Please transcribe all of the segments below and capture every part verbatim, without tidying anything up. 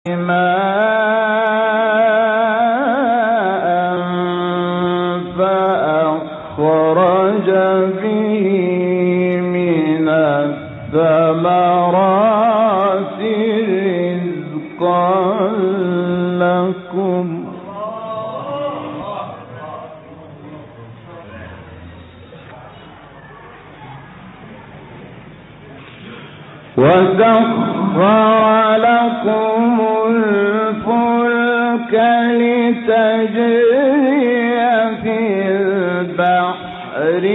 فأخرج به من الثمرات رزقا لكم وسخر لكم الفلك لتجري في البحر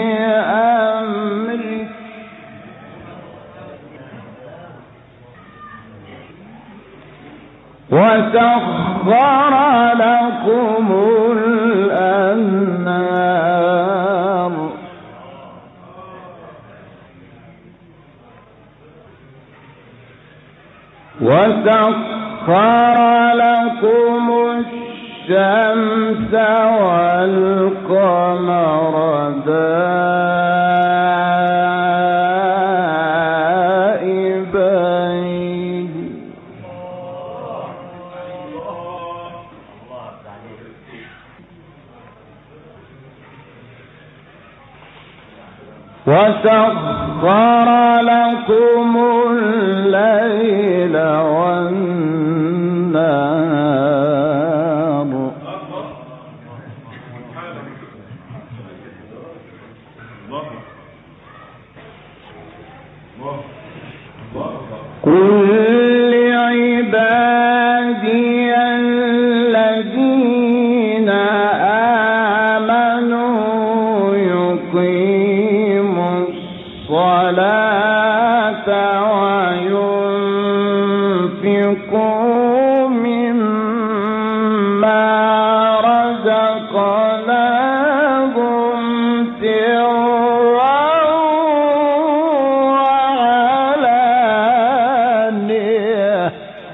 بأمره وسخر لكم الأنهار وسخر لكم الشمس والقمر دائبين وسخر لكم الليل والنهار قل لعبادي الذين آمنوا يقيموا الصلاة وينفقوا مما رزقناهم سرا وعلانية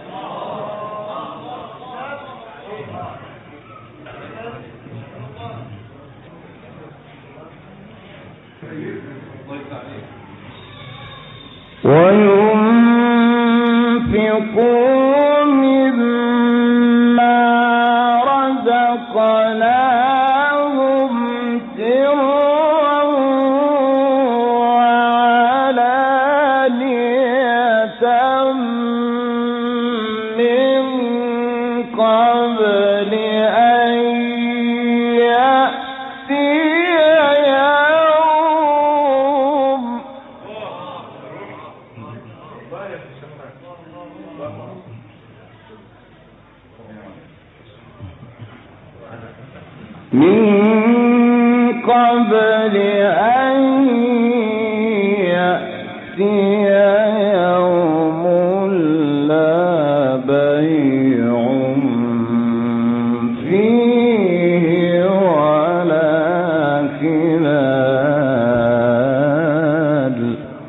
وينفقوا مما رزقناهم سرا وعلانية من قبل أن يأتي يوم من قبل أن يأتي يوم لا بيع فيه ولا خلال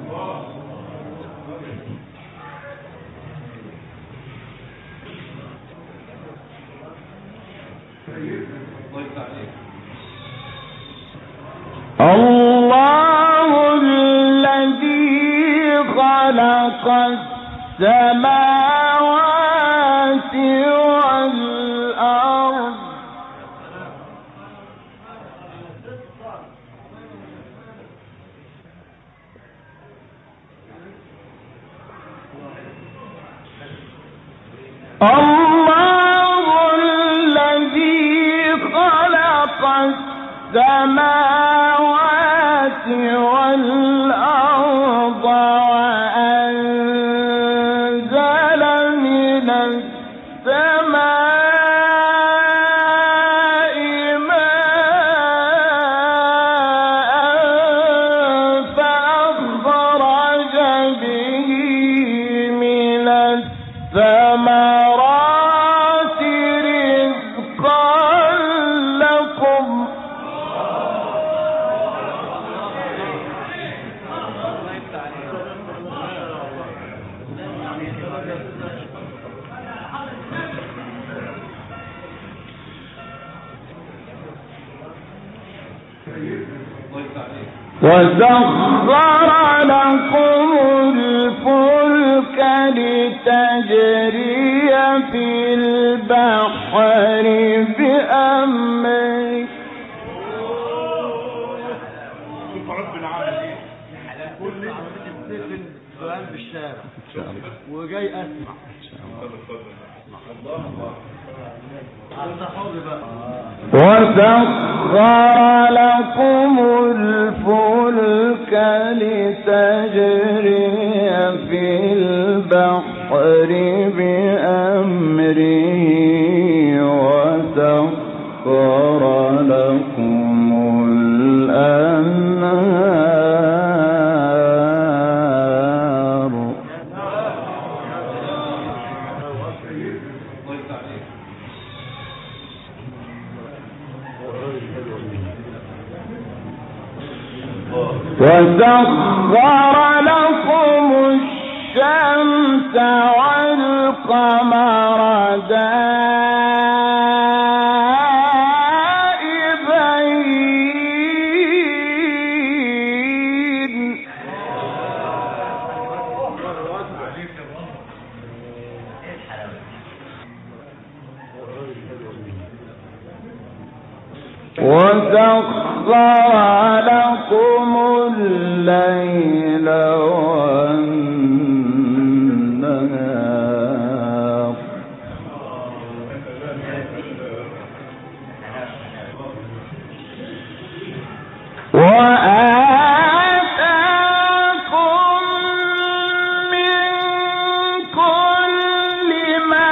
الله الذي خلق السماوات والأرض الله الذي خلق السماوات والأرض وأنزل من السماء ماء فأخرج به من الثمرات رزقا لكم وسخر لكم الفلك لتجري لتجري في البحر بأمره. سؤال في الشارع وجاي اسمع وسخر لكم الفلك لتجري في البحر بأمره وسخر لكم الأنهار. وسخر لكم الشمس والقمر دائبين وسخر لكم الليل والنهار وآتاكم من كل ما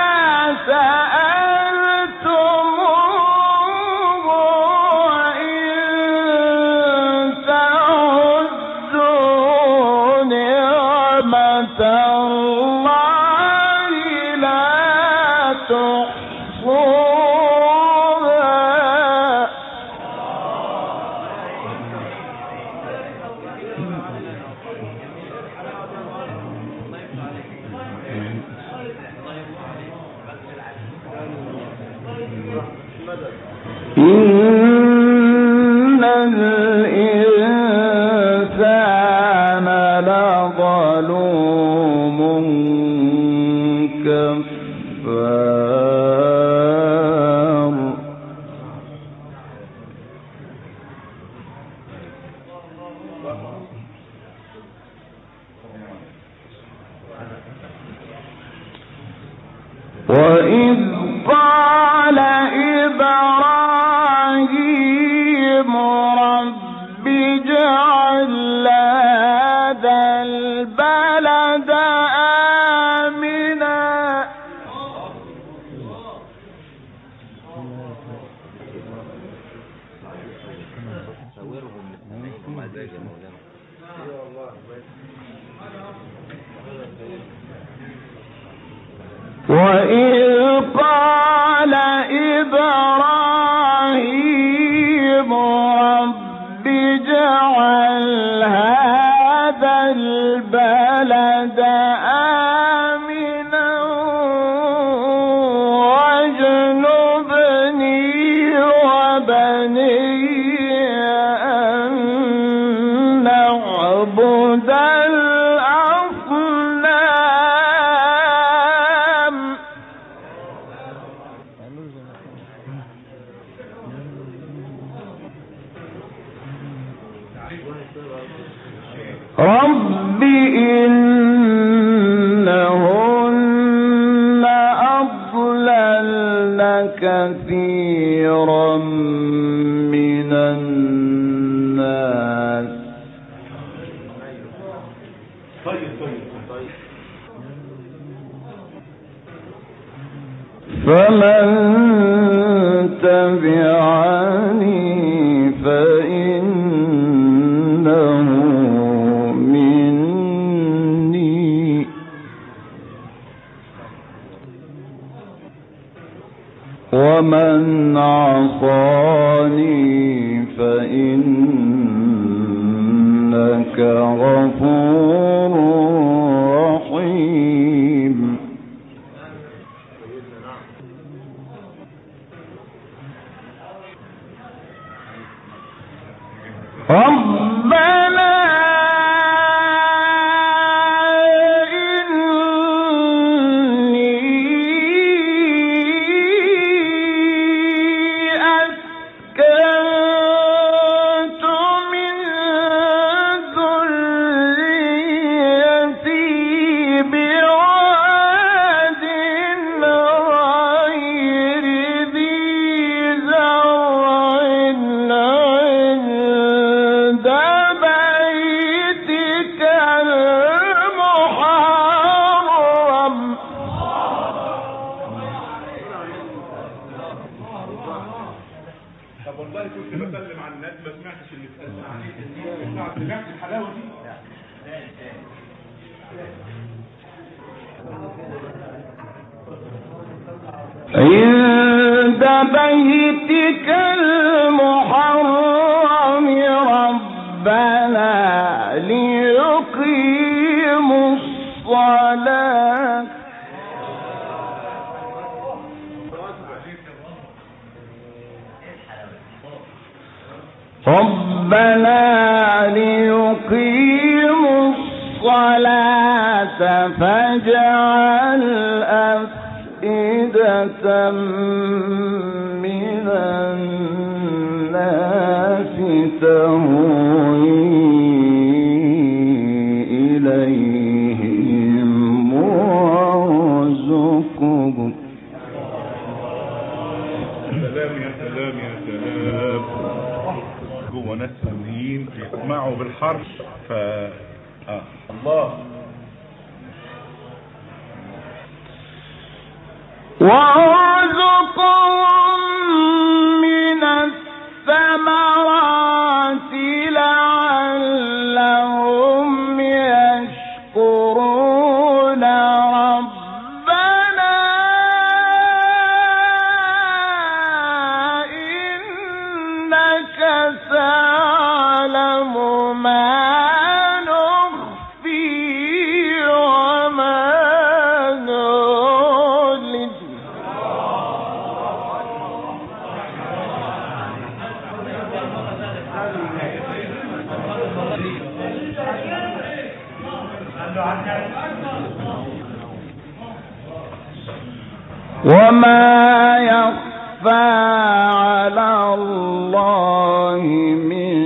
سألتموه وإن تعدوا نعمة الله لا تحصوها. إن الإنسان لظلوم كفار. وإذ قال إبراهيم رب اجعل هذا البلد آمنا. وإذ قال إبراهيم رب اجعل هذا البلد آمنا واجنبني وبني أن نعبد الأصنام. رب إنهن أضللن كثيرا من الناس فمن تبعني فإنه مني ومن عصاني فإنك غفور رحيم. ربنا إنك ما سمعتش اللي اتقال. سمعت الحلاوه دي. عند بيتك المحرم ربنا ليقيموا الصلاة ربنا ليقيموا الصلاة فاجعل أفئدة من الناس تهوي إليهم وارزقهم. سلام يا سلام يا سلام. جوه ناس سامعين يسمعوا بالحرف ف آه. الله. وارزقهم من الثمرات لعلهم يشكرون ربنا إنك تعلم ما وما يخفى على الله من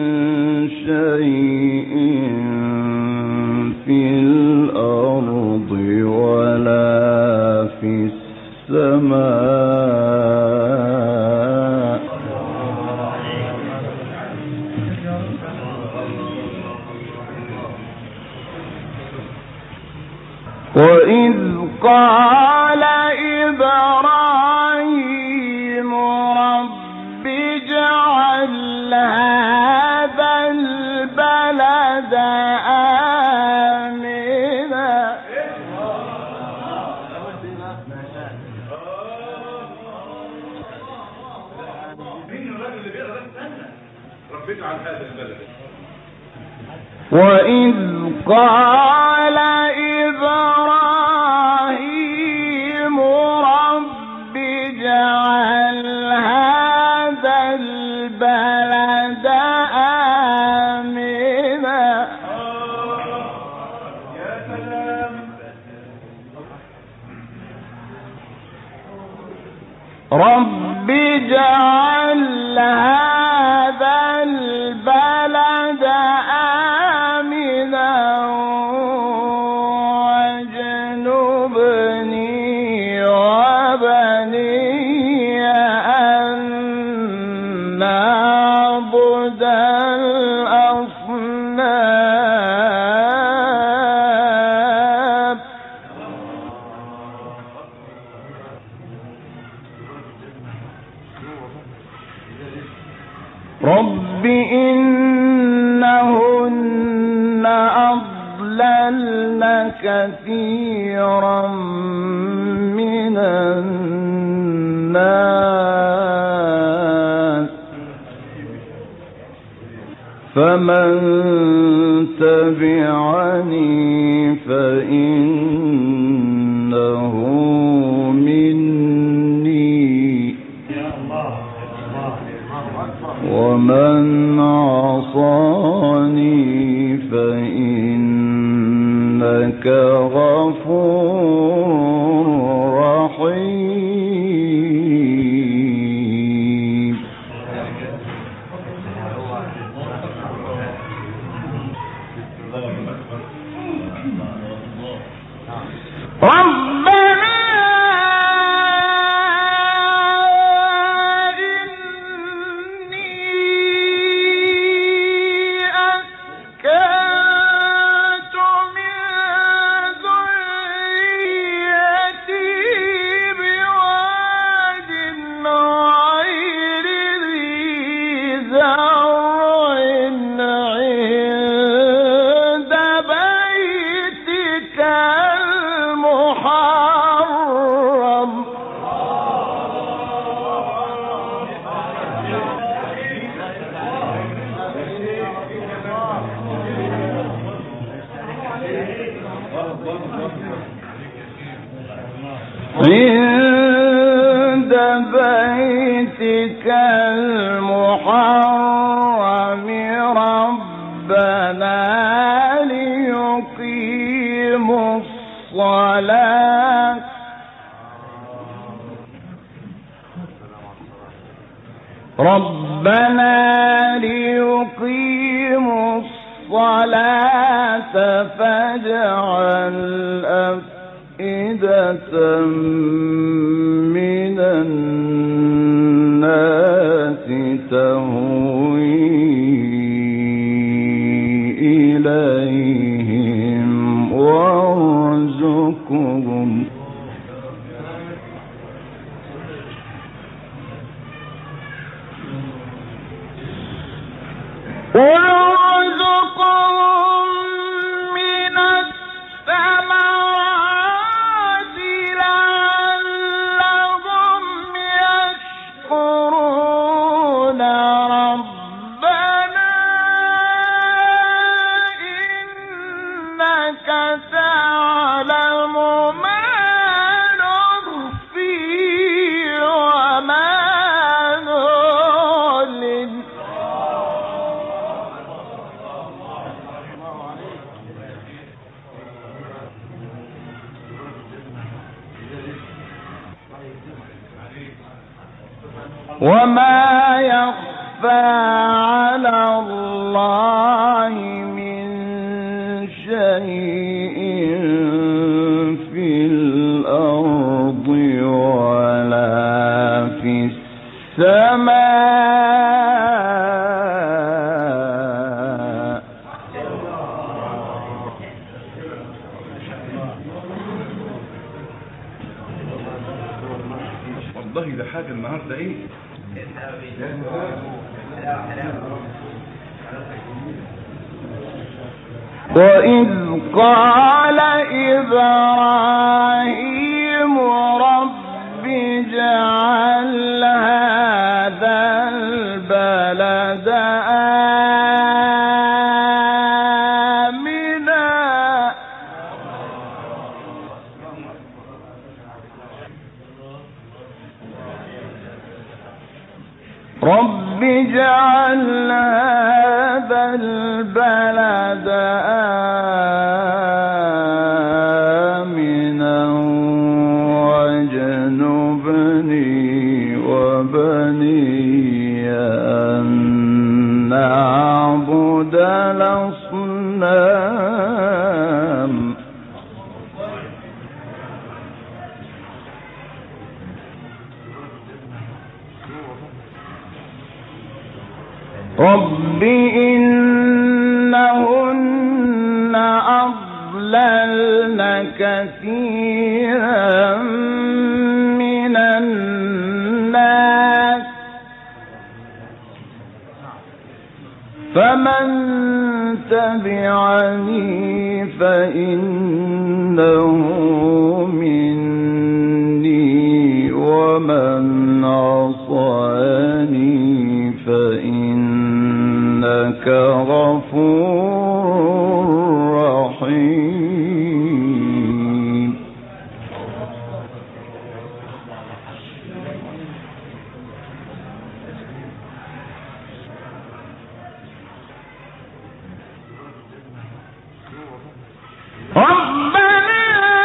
شيء في الأرض ولا في السماء. وإذ قال إبراهيم رب اجعل هذا البلد آمنا. وإذ قال إبراهيم رب اجعل هذا البلد آمنا. يا سلام. رب اجعل هذا البلد آمنا واجنبني وبني أن نعبد الأصنام. رب إنهن أضللن كثيرا من الناس فمن تبعني فإنه مني ومن عصاني فإنك غفور رحيم. بيتك المحرم ربنا ليقيموا الصلاة ربنا ليقيموا الصلاة فاجعل أفئدة من الناس تهوي إليهم وارزقهم وارزقهم من الثمرات لعلهم يشكرون ربنا إنك تعلم ما نخفي وما نعلن وما يخفى على الله من شيء في الأرض ولا في السماء والله ده حاجة النهاردة ايه؟ وإذ قال إبراهيم رب اجعل هذا البلد آمنا رب اجعل هذا البلد آمنا واجنبني وبني أن نعبد الأصنام رب إنهن أضللن كثيرا من الناس فمن تبعني فإنه مني ومن عصاني فإنك غفور رحيم ربنا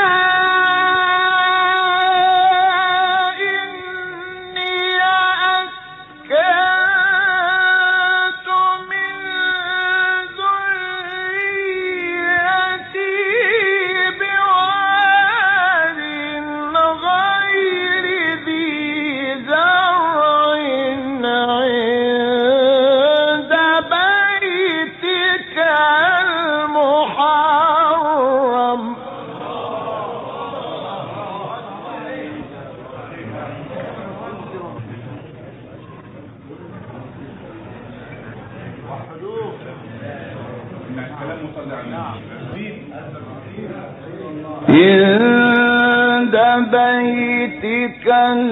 عند بيتك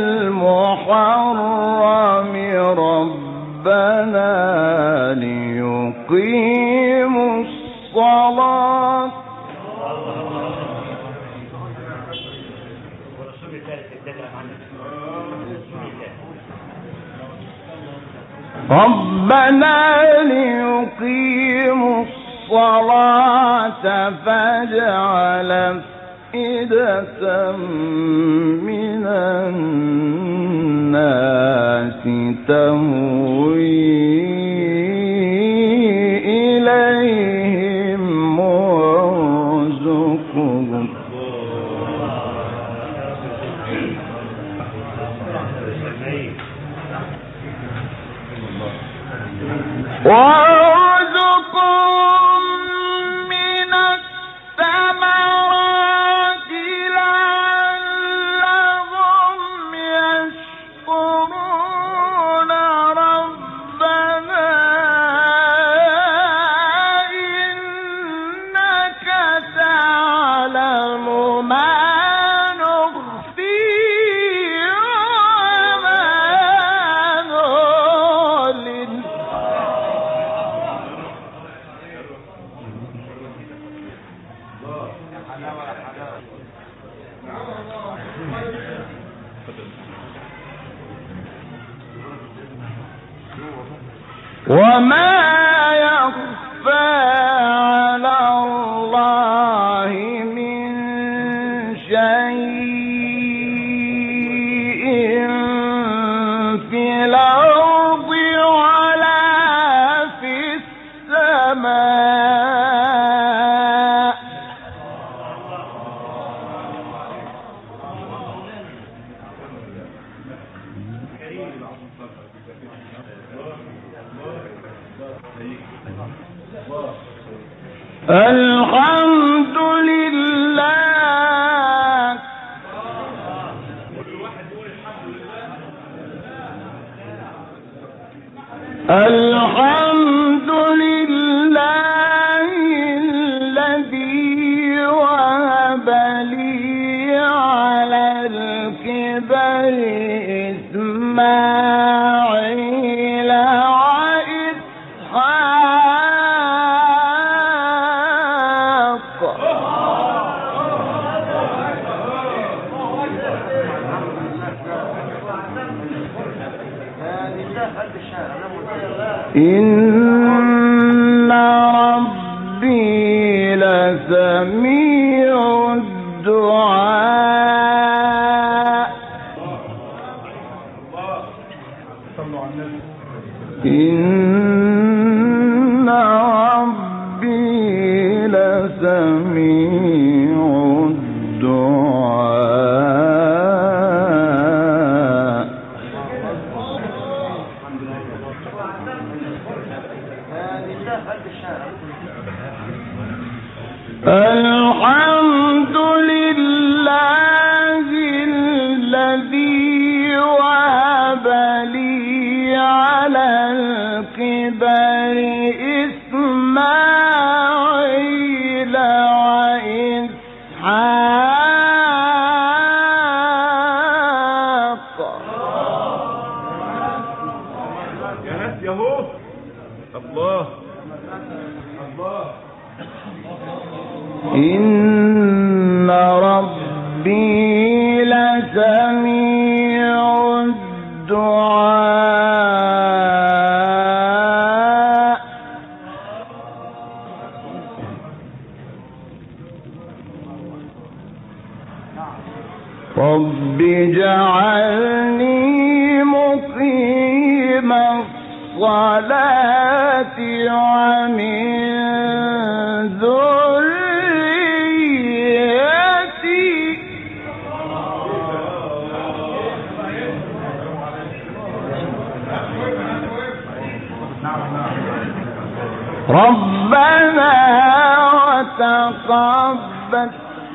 المحرم ربنا ليقيموا الصلاة ربنا ليقيموا الصلاة فاجعل أفئدة من الناس تهوي إليهم وارزقهم وارزقهم من الثمرات لعلهم يشكرون ربنا إنك تعلم ما نخفي وما نعلن وما يخفى على الله من شيء في الأرض ولا في السماء الحمد لله الحمد لله الذي وهب لي على الكبر إسماعيل إن ربي لسميع الدعاء إن ربي لسميع الدعاء الحمد لله الذي وهب لي على الكبر إسماعيل وإسحاق يا ناس يهو الله الله إن ربي لسميع الدعاء رب اجعلني مقيم الصلاة ومن ذريتي ربنا وتقبل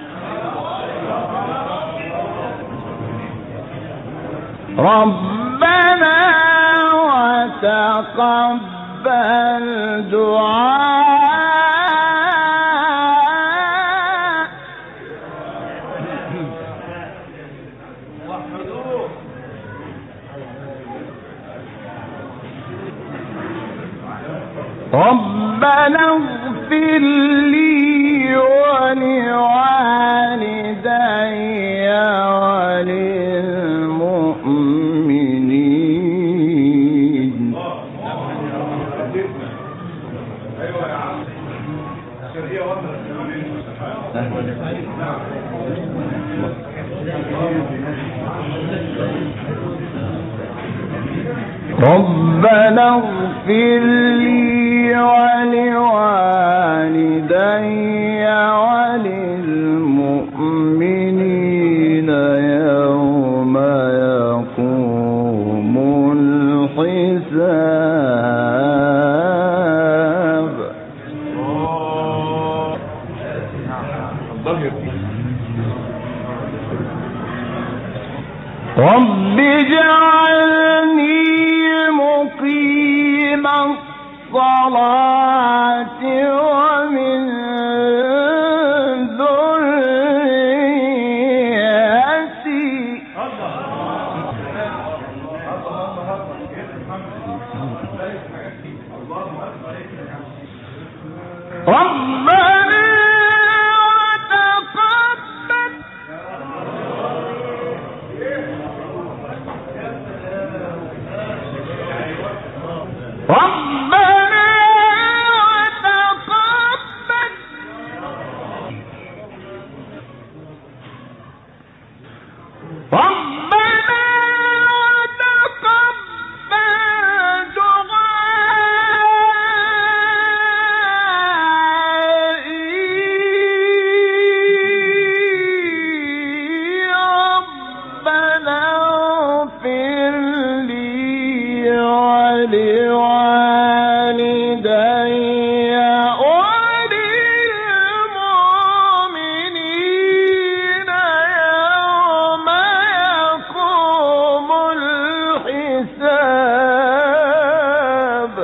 ربنا وتقبل دعاء ربنا اغفر لي ولوالدي وللمؤمنين ربنا اغفر لي ولوالدي وللمؤمنين يوم يقوم الحساب. رب اجعلني مقيم الصلاة ومن ذريتي ربنا وتقبل ربنا وتقبل ربنا وتقبل دعائي ربنا اغفر لي ولوالدي وللمؤمنين يوم يقوم الحساب.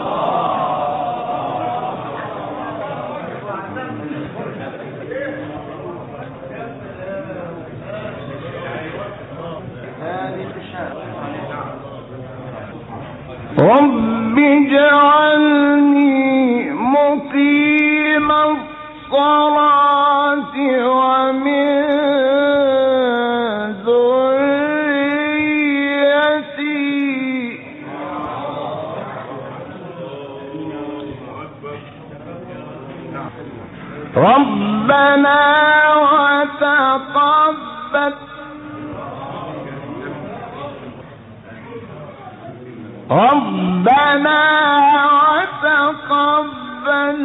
رب اجعلني مقيم الصلاة ومن ذريتي ربنا وتقبل ربنا وتقبل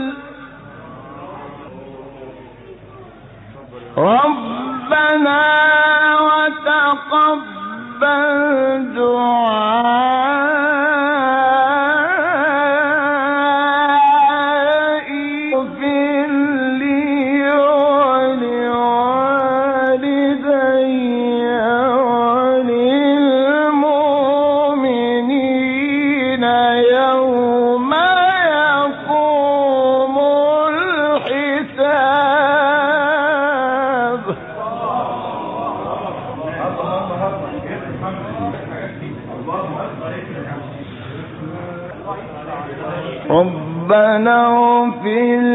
ربنا وتقبل دعائي اغفر لي ولوالدي وللمؤمنين يوم يقوم الحساب. ربنا اغفر